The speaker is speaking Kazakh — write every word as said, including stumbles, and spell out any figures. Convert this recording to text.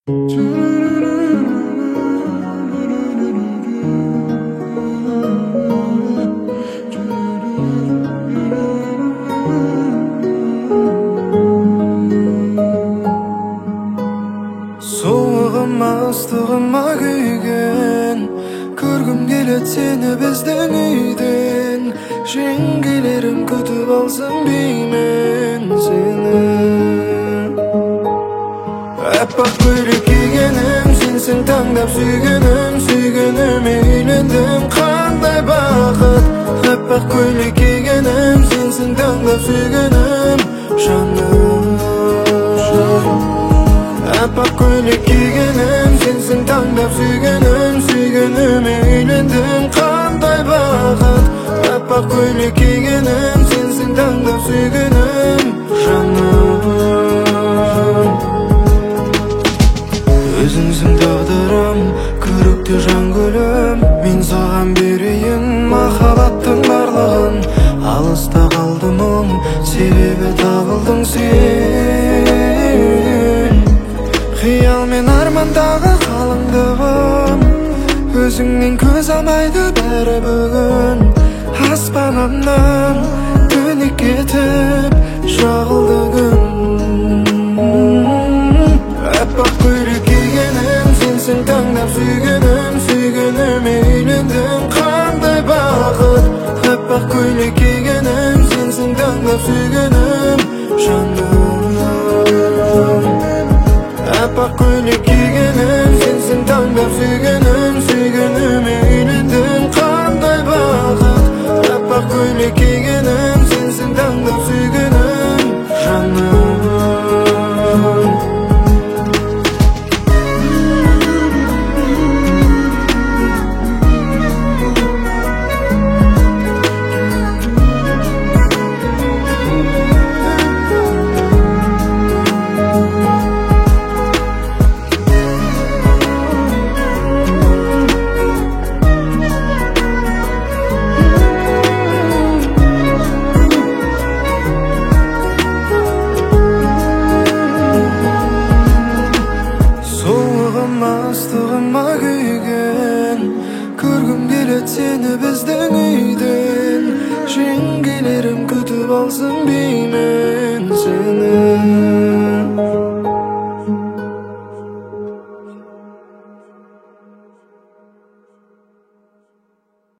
Soğuğuma ıstığıma kүйген Көргім келет сені біздің үйден Жеңгелерім күтіп алсын беймен сені Аппақ көйлек кигенім сенсің таңдап сүйгенім Сүйгеніме үйлендім қандай бақыт Аппақ көйлек кигенім сенсің таңдап сүйгенім жаным Аппақ көйлек кигенім сенсің таңдап сүйгенім Сүйгеніме үйлендім қандай бақыт Аппақ көйлек кигенім сенсің таңдап сүйгенім жаным Өзіңсің тағдырым, көрікті жан гүлім Мен саған берейін махаббаттың барлығын Алыста қалды мұң, себебі табылдың сен Қиял мен армандағы қалыңдығым Өзіңнен көз алмайды бәрі бүгін Аспанымнан түнек кетіп жағылды күн Аппақ көйлек кигенім сенсің таңдап сүйгенім Сүйгеніме үйлендім қандай бақыт Аппақ көйлек кигенім сенсің таңдап сүйгенім жаным Аппақ көйлек кигенім сенсің таңдап сүйгенім Сүйгеніме үйлендім қандай бақыт Аппақ көйлек кигенім сенсің таңдап сүйгенім жаным Ыстығыма күйген Көргім келет сені біздің үйден Жеңгелерім күтіп алсын беймен сені